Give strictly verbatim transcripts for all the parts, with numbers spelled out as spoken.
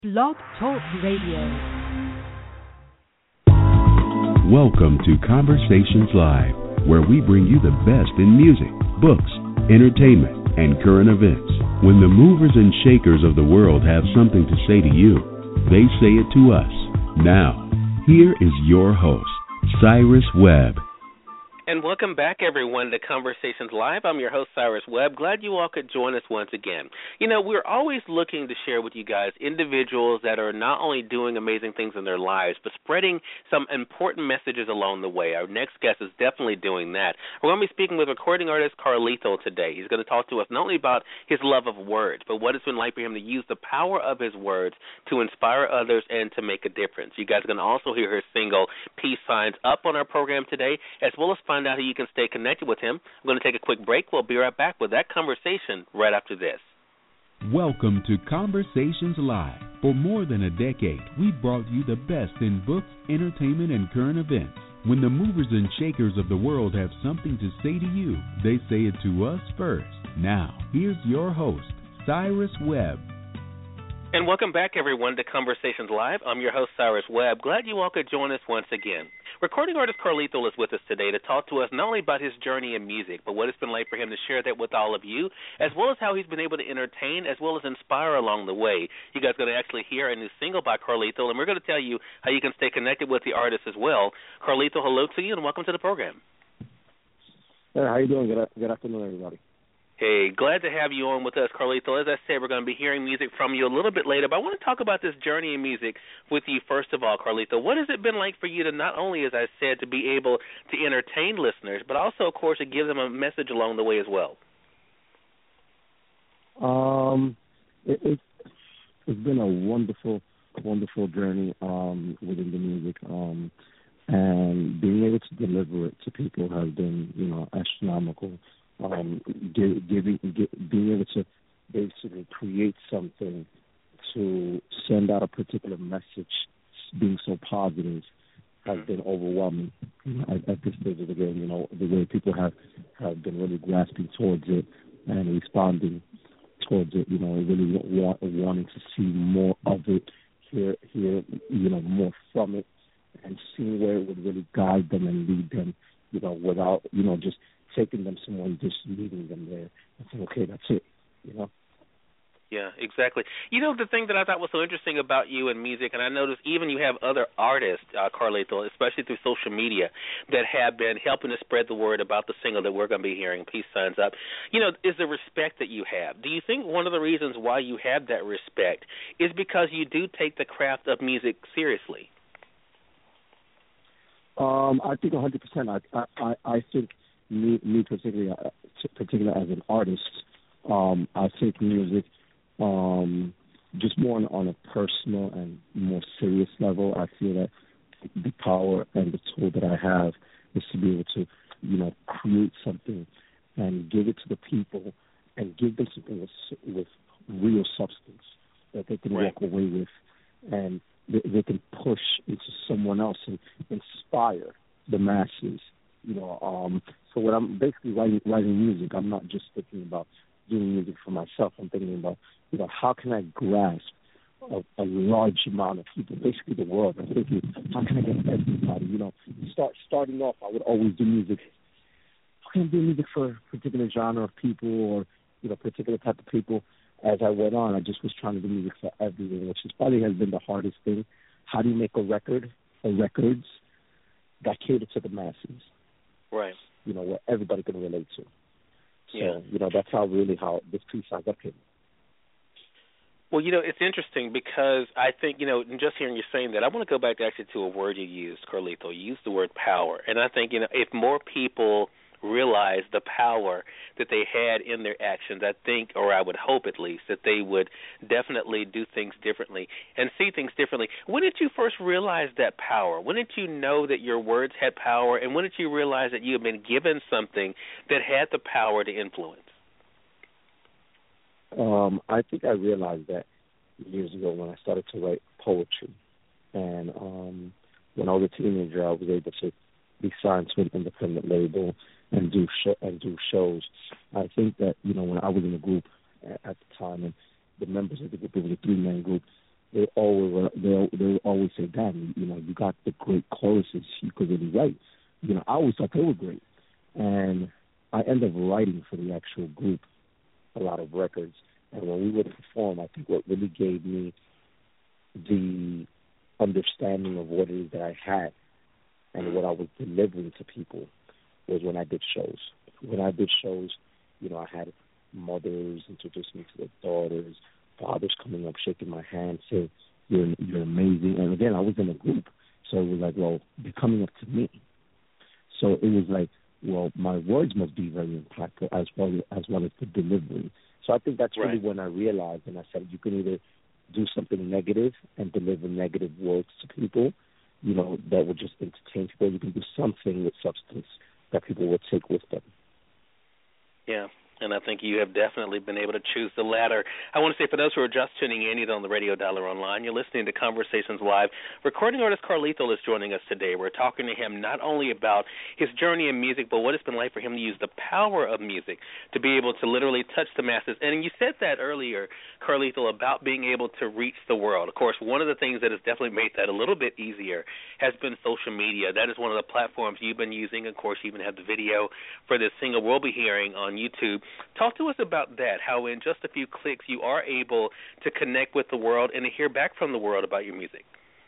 Blog Talk Radio. Welcome to Conversations Live, where we bring you the best in music, books, entertainment, and current events. When the movers and shakers of the world have something to say to you, they say it to us. Now, here is your host, Cyrus Webb. And welcome back, everyone, to Conversations Live. I'm your host, Cyrus Webb. Glad you all could join us once again. You know, we're always looking to share with you guys individuals that are not only doing amazing things in their lives, but spreading some important messages along the way. Our next guest is definitely doing that. We're going to be speaking with recording artist Carlito today. He's going to talk to us not only about his love of words, but what it's been like for him to use the power of his words to inspire others and to make a difference. You guys are going to also hear his single, Peace Signs, up on our program today, as well as find out how you can stay connected with him. I'm going to take a quick break. We'll be right back with that conversation right after this. Welcome to Conversations Live. For more than a decade, we've brought you the best in books, entertainment, and current events. When the movers and shakers of the world have something to say to you, they say it to us first. Now, here's your host, Cyrus Webb. And welcome back, everyone, to Conversations Live. I'm your host, Cyrus Webb. Glad you all could join us once again. Recording artist Carlito is with us today to talk to us not only about his journey in music, but what it's been like for him to share that with all of you, as well as how he's been able to entertain as well as inspire along the way. You guys are going to actually hear a new single by Carlito, and we're going to tell you how you can stay connected with the artist as well. Carlito, hello to you, and welcome to the program. Hey, how you doing? Good, good afternoon, everybody. Hey, glad to have you on with us, Carlito. As I said, we're going to be hearing music from you a little bit later, but I want to talk about this journey in music with you first of all, Carlito. What has it been like for you to not only, as I said, to be able to entertain listeners, but also, of course, to give them a message along the way as well? Um, it, it, it's been a wonderful, wonderful journey um, within the music, um, and being able to deliver it to people has been, you know, astronomical. Um, give, giving, give, being able to basically create something to send out a particular message, being so positive, has been overwhelming. You know, at, at this stage of the game, you know, the way people have, have been really grasping towards it and responding towards it. You know, really want, wanting to see more of it, hear, hear, you know, more from it, and see where it would really guide them and lead them. You know, without, you know, just taking them somewhere and just leaving them there and saying, okay, that's it, you know? Yeah, exactly. You know, the thing that I thought was so interesting about you and music, and I noticed even you have other artists, uh, Carlito, especially through social media, that have been helping to spread the word about the single that we're going to be hearing, Peace Signs Up, you know, is the respect that you have. Do you think one of the reasons why you have that respect is because you do take the craft of music seriously? Um, I think one hundred percent. I, I, I think me, me particularly, uh, particularly as an artist, um, I take music um, just more on, on a personal and more serious level. I feel that the power and the tool that I have is to be able to, you know, create something and give it to the people and give them something with, with real substance that they can right. walk away with, and they, they can push into someone else and inspire the masses. You know, um, so when I'm basically writing, writing music, I'm not just thinking about doing music for myself. I'm thinking about, you know, how can I grasp a, a large amount of people, basically the world. I'm thinking, how can I get everybody? You know, start starting off, I would always do music. How can I do music for a particular genre of people or, you know, particular type of people? As I went on, I just was trying to do music for everyone, which is probably has been the hardest thing. How do you make a record or records that cater to the masses? Right. You know, where everybody can relate to. So, yeah. you know, that's how really how this piece I got came. Well, you know, it's interesting because I think, you know, just hearing you saying that, I want to go back to actually to a word you used, Carlito. You used the word power. And I think, you know, if more people realize the power that they had in their actions, I think, or I would hope at least, that they would definitely do things differently and see things differently. When did you first realize that power? When did you know that your words had power? And when did you realize that you had been given something that had the power to influence? Um, I think I realized that years ago when I started to write poetry. And um, when I was a teenager, I was able to be signed to an independent label and do sh- and do shows. I think that, you know, when I was in a group at, at the time, and the members of the group, it was a three-man group, they always they they always say, "Dan, you know, you got the great choruses. You could really write." You know, I always thought they were great, and I ended up writing for the actual group a lot of records. And when we would perform, I think what really gave me the understanding of what it is that I had and what I was delivering to people was when I did shows. When I did shows, you know, I had mothers introduce me to their daughters, fathers coming up, shaking my hand, saying, you're, you're amazing. And again, I was in a group, so it was like, well, they're coming up to me. So it was like, well, my words must be very impactful as well as well as the delivery. So I think that's really right. when I realized, and I said, you can either do something negative and deliver negative words to people, you know, that would just entertain people. You can do something with substance that people would take with them. Yeah. And I think you have definitely been able to choose the latter. I want to say, for those who are just tuning in, either on the radio dial or online, you're listening to Conversations Live. Recording artist Carlito is joining us today. We're talking to him not only about his journey in music, but what it's been like for him to use the power of music to be able to literally touch the masses. And you said that earlier, Carlito, about being able to reach the world. Of course, one of the things that has definitely made that a little bit easier has been social media. That is one of the platforms you've been using. Of course, you even have the video for this single we'll be hearing on YouTube. Talk to us about that, how in just a few clicks you are able to connect with the world and to hear back from the world about your music.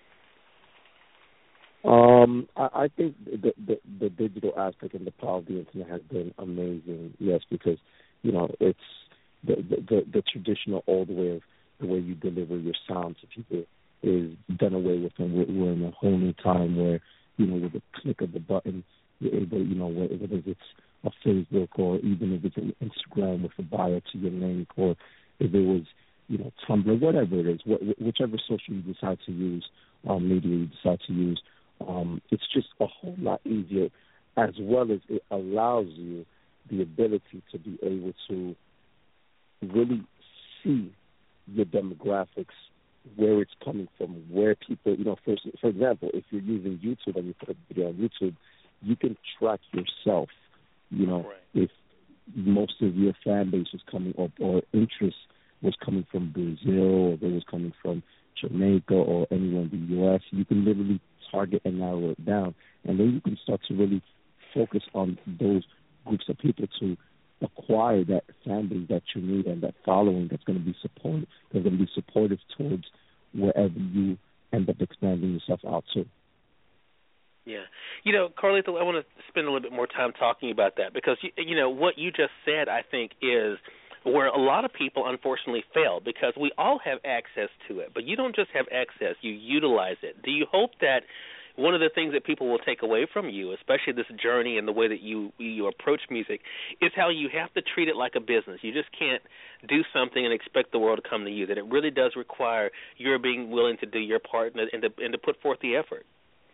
Um, I, I think the, the the digital aspect and the power of the internet has been amazing, yes, because, you know, it's the the, the, the traditional old way of the way you deliver your sound to people is done away with, and we're, we're in a whole new time where, you know, with a click of the button, you're able, you know, whether it's a Facebook or even if it's an Instagram with a bio to your link, or if it was, you know, Tumblr, whatever it is, wh- whichever social you decide to use, um, media you decide to use, um, it's just a whole lot easier, as well as it allows you the ability to be able to really see your demographics, where it's coming from, where people, you know, for, for example, if you're using YouTube and you put a video on YouTube, you can track yourself. You know, right. if most of your fan base was coming up, or interest was coming from Brazil, or it was coming from Jamaica, or anywhere in the U S, you can literally target and narrow it down. And then you can start to really focus on those groups of people to acquire that fan base that you need and that following that's going to be supportive, that's going to be supportive towards wherever you end up expanding yourself out to. Yeah. You know, Carlito, I want to spend a little bit more time talking about that because, you, you know, what you just said, I think, is where a lot of people unfortunately fail, because we all have access to it, but you don't just have access, you utilize it. Do you hope that one of the things that people will take away from you, especially this journey and the way that you you approach music, is how you have to treat it like a business? You just can't do something and expect the world to come to you, that it really does require your being willing to do your part and to, and to put forth the effort.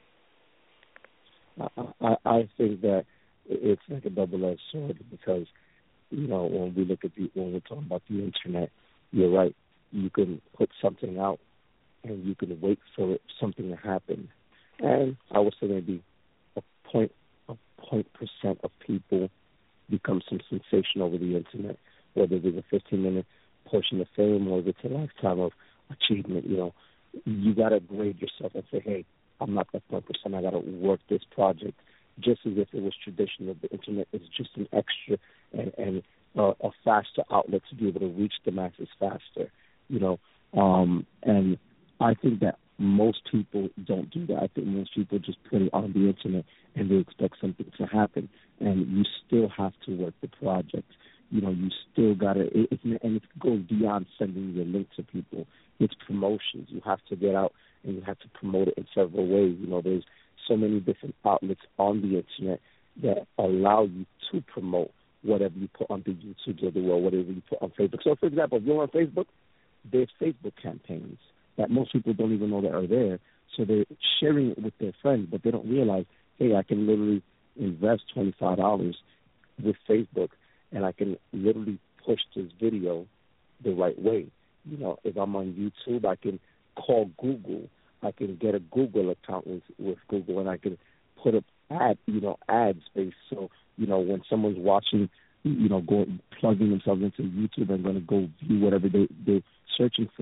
I, I think that it's like a double-edged sword, because, you know, when we look at the, when we're talking about the internet, you're right. You can put something out and you can wait for it, something to happen. And I would say maybe a point, a point percent of people become some sensation over the internet, whether it's a fifteen-minute portion of fame or if it's a lifetime of achievement. You know, you got to grade yourself and say, hey, I'm not that one percent. I got to work this project, just as if it was traditional. The internet is just an extra and, and uh, a faster outlet to be able to reach the masses faster. You know, um, and I think that most people don't do that. I think most people just put it on the internet and they expect something to happen. And you still have to work the project. You know, you still got to, it, it, and it goes beyond sending your link to people. It's promotions. You have to get out and you have to promote it in several ways. You know, there's so many different outlets on the internet that allow you to promote whatever you put on the YouTube of the world, whatever you put on Facebook. So, for example, if you're on Facebook, there's Facebook campaigns that most people don't even know that are there. So they're sharing it with their friends, but they don't realize, hey, I can literally invest twenty-five dollars with Facebook, and I can literally push this video the right way. You know, if I'm on YouTube, I can call Google. I can get a Google account with, with Google, and I can put up ad, you know, ad space. So, you know, when someone's watching, you know, going plugging themselves into YouTube and going to go view whatever they, they're searching for,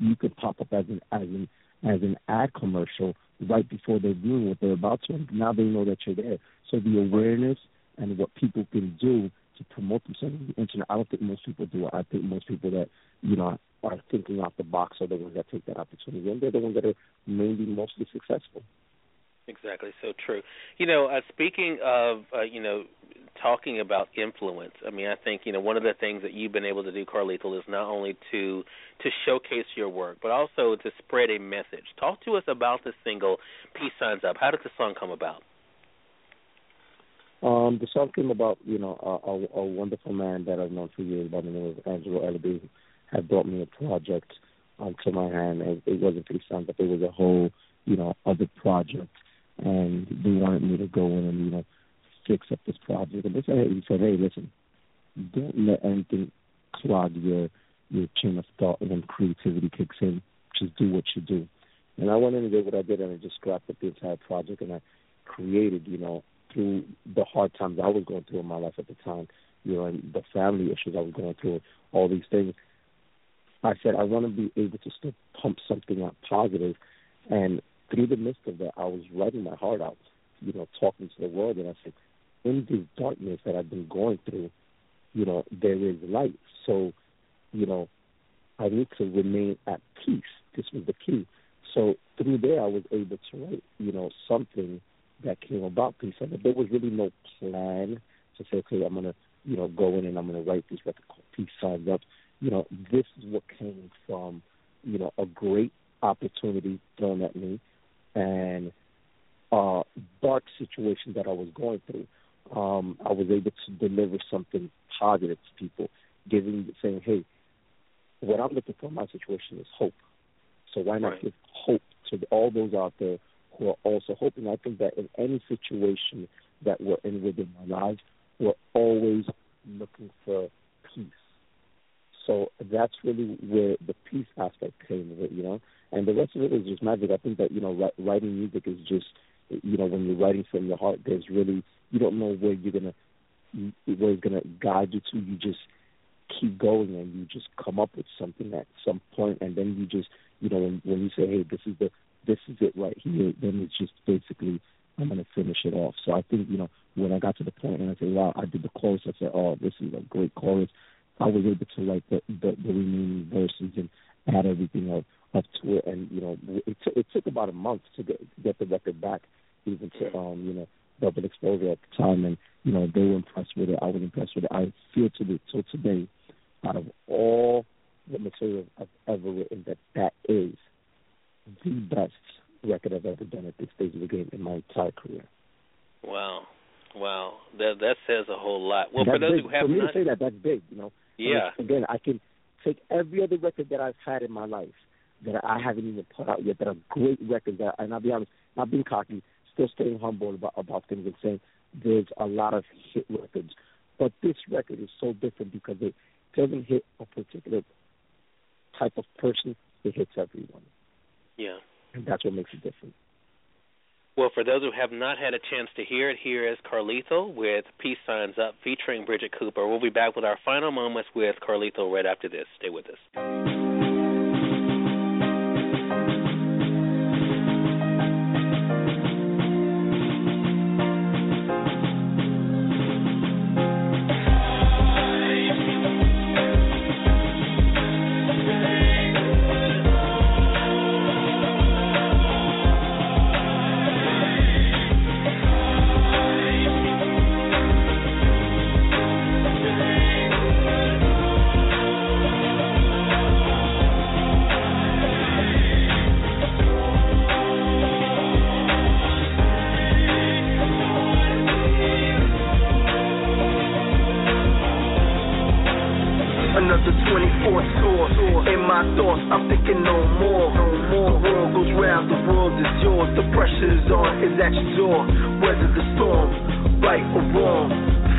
you could pop up as an as an as an ad commercial right before they're doing what they're about to, and now they know that you're there. So the awareness and what people can do to promote themselves on the internet, I don't think most people do it. I think most people that, you know, are thinking out the box are the ones that take that opportunity, and they're the ones that are mainly mostly successful. Exactly, so true. You know, uh, speaking of, uh, you know, talking about influence, I mean, I think, you know, one of the things that you've been able to do, Carlito, is not only to to showcase your work, but also to spread a message. Talk to us about the single, Peace Signs Up. How did the song come about? Um, the song came about, you know, a, a, a wonderful man that I've known for years by the name of Angelo Ellaby had brought me a project um, to my hand. And it wasn't Peace Signs Up, it was a whole, you know, other project. And they wanted me to go in and, you know, fix up this project. And they said, hey, he said, hey, listen, don't let anything clog your your chain of thought, and then creativity kicks in. Just do what you do. And I went in and did what I did, and I just scrapped up the entire project, and I created, you know, through the hard times I was going through in my life at the time, you know, and the family issues I was going through, all these things. I said, I want to be able to still pump something out positive. And through the midst of that, I was writing my heart out, you know, talking to the world. And I said, in this darkness that I've been going through, you know, there is light. So, you know, I need to remain at peace. This was the key. So through there, I was able to write, you know, something that came about peace. And there was really no plan to say, okay, I'm going to, you know, go in and I'm going to write this record called Peace Signs Up. You know, this is what came from, you know, a great opportunity thrown at me and uh dark situation that I was going through. Um, I was able to deliver something positive to people, giving, saying, hey, what I'm looking for in my situation is hope. So why not right. give hope to all those out there who are also hoping? I think that in any situation that we're in within our lives, we're always looking for peace. So that's really where the peace aspect came of it, you know. And the rest of it is just magic. I think that, you know, writing music is just, you know, when you're writing from your heart, there's really, you don't know where you're going to, where it's going to guide you to. You just keep going and you just come up with something at some point, and then you just, you know, when, when you say, hey, this is the, this is it right here, then it's just basically, I'm going to finish it off. So I think, you know, when I got to the point and I said, wow, I did the chorus, I said, oh, this is a great chorus. I was able to write the, the, the remaining verses and add everything up, up to it. And, you know, it, t- it took about a month to get, get the record back, even to, um, you know, Double Exposure at the time. And, you know, they were impressed with it. I was impressed with it. I feel to the, till today, out of all the material I've ever written, that that is the best record I've ever done at this stage of the game in my entire career. Wow. Wow. That that says a whole lot. Well, that's for those big. who have for me not... to say that, that's big, you know. Yeah. Again, I can take every other record that I've had in my life that I haven't even put out yet, that are great records, that, and I'll be honest, not being cocky, still staying humble about, about things and saying there's a lot of hit records. But this record is so different because it doesn't hit a particular type of person. It hits everyone. Yeah. And that's what makes it different. Well, for those who have not had a chance to hear it, here is Carlito with Peace Signs Up featuring Bridget Cooper. We'll be back with our final moments with Carlito right after this. Stay with us.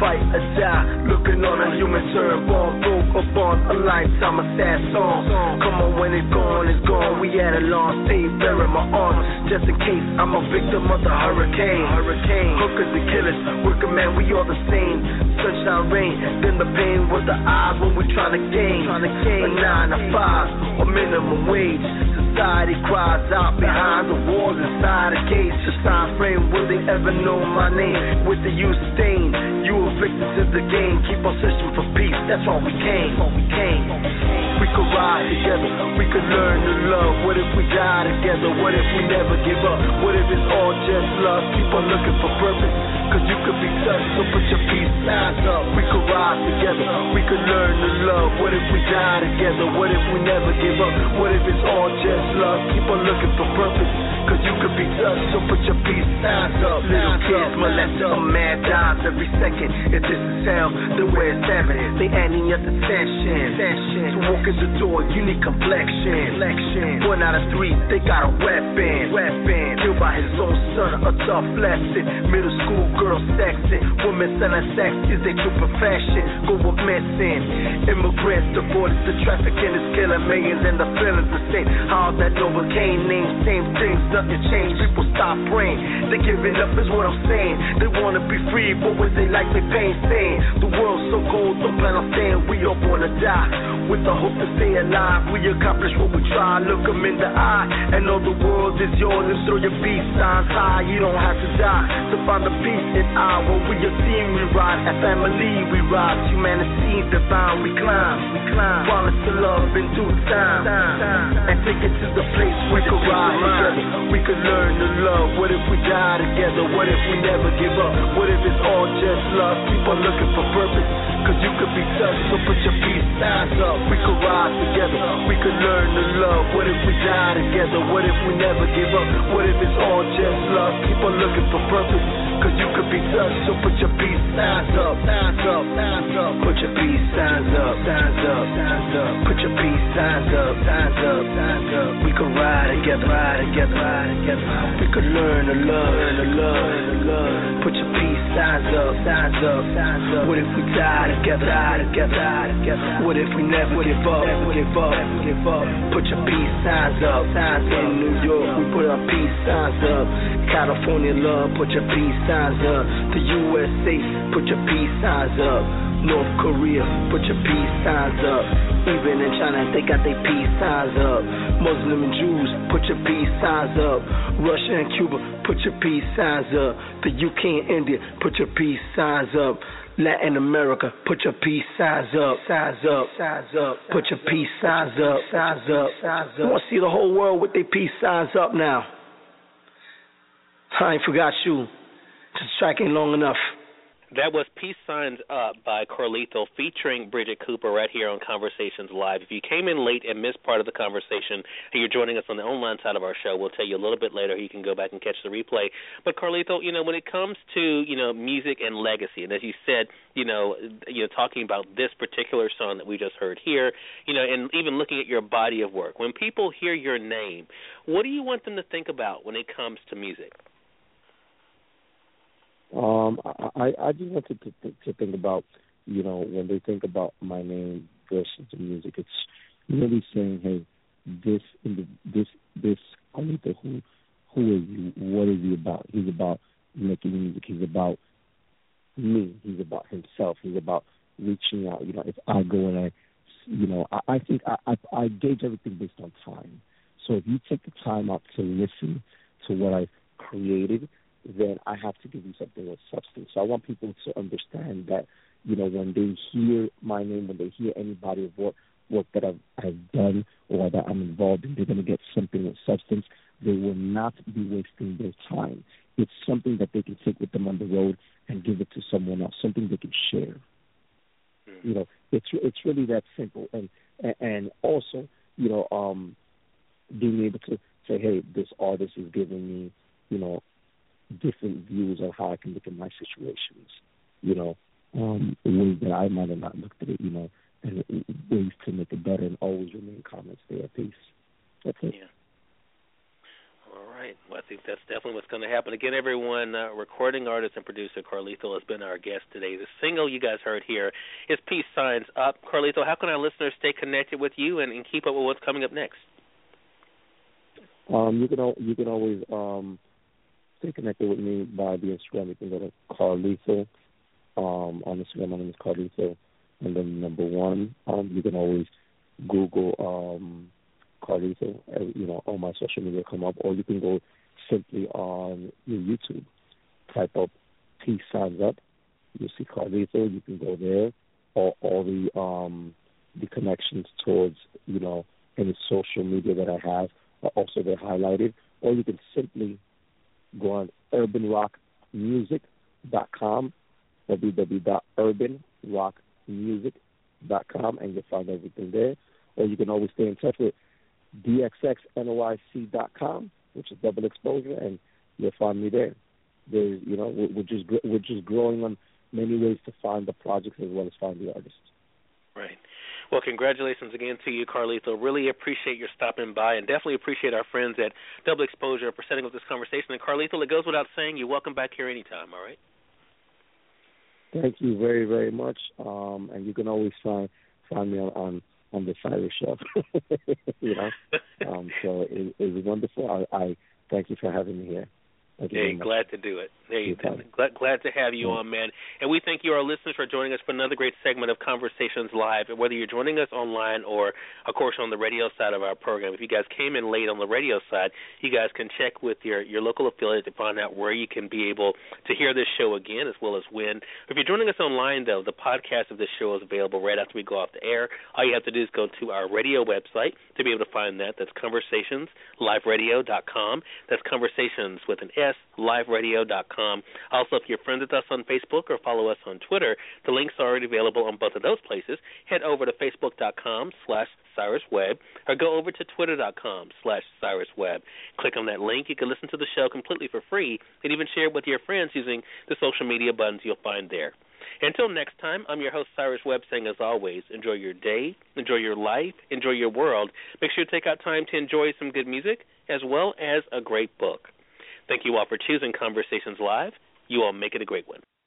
fight or die. Looking on a human turn, born broke or born a lifetime of sad songs. Come on, when it's gone, it's gone. We had a long stay, bury my arms, just in case I'm a victim of the hurricane. Hurricane, hookers and killers, working man, we all the same. Sunshine, rain, then the pain was the odds when we trying to gain. A nine to five or minimum wage. Society cries out behind the walls inside a cage. The sign frame, will they ever know my name? With the you stain, you a victim to the game. Keep on searching for peace, that's all we came. All we came. We could ride together, we could learn to love. What if we die together? What if we never give up? What if it's all just love? Keep on looking for purpose, cause you could be touched, so put your peace signs up. We could ride together, we could learn to love. What if we die together? What if we never give up? What if it's all just love? Keep on looking for purpose, cause you could be touched, so put your peace signs up. Little kids molested, a man dies every second. If this is hell, then where's heaven? They adding up the tension. To walk in the door, you need complexion. One out of three, they got a weapon. Killed by his own son, a tough lesson. Middle school girl sexing, women selling sex is their true profession. Go up missing, immigrants deported to trafficking is killing millions, and the feelings the same. How that Novocaine name, same things, nothing changed. People stop praying, they giving up is what I'm saying. They wanna be free, but what they like they pain saying. The world's so cold, don't plan on staying. We all wanna die with the hope to stay alive. We accomplish what we try, look them in the eye, and know the world is yours. And throw your peace signs high, you don't have to die to find the peace in our world. We a team, we ride, a family, we rise. Humanity divine, we climb, we climb. Promise to love in due time, and take it to the place we could ride together. We could learn to love. What if we die together? What if we never give up? What if it's all just love? Keep on looking for purpose, cause you could be touched, so put your peace signs up. We could ride together, we could learn to love. What if we die together? What if we never give up? What if it's all just love? Keep on looking for purpose, cause you could be touched, so put your peace signs up. Signs up, signs up. Put your peace signs up, signs up, signs up. Put your peace signs up, signs up, signs up. We could ride together, ride together, ride together. We could learn to love, learn to love, learn to love. Put your peace signs up, signs up, signs up. What if we die together, die together, die together? What if we never give up, never give up, never give up? Put your peace signs up, signs up. In New York, we put our peace signs up. California love, put your peace signs up. The U S A, put your peace signs up. North Korea, put your peace signs up. Even in China, they got their peace signs up. Muslim and Jews, put your peace signs up. Russia and Cuba, put your peace signs up. The U K and India, put your peace signs up. Latin America, put your peace signs up, signs up, signs up. Put your peace signs up, signs up, signs up. I want to see the whole world with their peace signs up now. I ain't forgot you. This track ain't long enough. That was Peace Signs Up by Carlito featuring Bridget Cooper right here on Conversations Live. If you came in late and missed part of the conversation and you're joining us on the online side of our show, we'll tell you a little bit later. You can go back and catch the replay. But Carlito, you know, when it comes to, you know, music and legacy, and as you said, you know, you know, talking about this particular song that we just heard here, you know, and even looking at your body of work, when people hear your name, what do you want them to think about when it comes to music? Um, I, I just wanted to, to to think about, you know, when they think about my name versus the music, it's really saying, hey, this this this Carlito, who who is he? What is he about? He's about making music. He's about me. He's about himself. He's about reaching out. You know, if I go and I, you know, I, I think I, I I gauge everything based on time. So if you take the time out to listen to what I created, then I have to give you something with substance. So I want people to understand that, you know, when they hear my name, when they hear any body of work, work that I've, I've done or that I'm involved in, they're going to get something with substance. They will not be wasting their time. It's something that they can take with them on the road and give it to someone else, something they can share. Mm-hmm. You know, it's it's really that simple. And and also, you know, um, being able to say, hey, this artist is giving me, you know, different views on how I can look at my situations, you know, um, ways that I might have not looked at it, you know, and ways to make it better, and always remain comments there. Peace. That's it. Yeah. All right. Well, I think that's definitely what's going to happen. Again, everyone, uh, recording artist and producer Carlito has been our guest today. The single you guys heard here is Peace Signs Up. Carlito, how can our listeners stay connected with you and, and keep up with what's coming up next? Um, you can al- you can always um, stay connected with me by the Instagram. You can go to Carlito. Um, on Instagram, my name is Carlito. And then number one, um, you can always Google um, Carlito. Uh, you know, all my social media come up. Or you can go simply on your YouTube. Type up Peace Signs Up. You'll see Carlito. You can go there. All, all the um, the connections towards, you know, any social media that I have are also there highlighted. Or you can simply go on urban rock music dot com, w w w dot urban rock music dot com, and you'll find everything there. Or you can always stay in touch with d x x n o y c dot com, which is Double Exposure, and you'll find me there. There's, you know, we're, we're just we're just growing on many ways to find the projects as well as find the artists. Right. Well, congratulations again to you, Carlito. Really appreciate your stopping by, and definitely appreciate our friends at Double Exposure for setting up this conversation. And Carlito, it goes without saying, you're welcome back here anytime, all right? Thank you very, very much. Um, and you can always find find me on, on, on the Cyrus Show. you know? Um, so it, it was wonderful. I, I thank you for having me here. Hey, glad to do it. There you go. Glad, glad to have you on, man. And we thank you, our listeners, for joining us for another great segment of Conversations Live. And whether you're joining us online or, of course, on the radio side of our program, if you guys came in late on the radio side, you guys can check with your, your local affiliate to find out where you can be able to hear this show again, as well as when. If you're joining us online, though, the podcast of this show is available right after we go off the air. All you have to do is go to our radio website to be able to find that. That's conversations live radio dot com. That's Conversations with an S, live radio dot com. Also, if you're friends with us on Facebook or follow us on Twitter, the links are already available on both of those places. Head over to facebook dot com slash Cyrus Webb or go over to twitter dot com slash Cyrus Webb. Click on that link. You can listen to the show completely for free and even share it with your friends using the social media buttons you'll find there. Until next time, I'm your host, Cyrus Webb, saying, as always, enjoy your day, enjoy your life, enjoy your world. Make sure to take out time to enjoy some good music as well as a great book. Thank you all for choosing Conversations Live. You all make it a great one.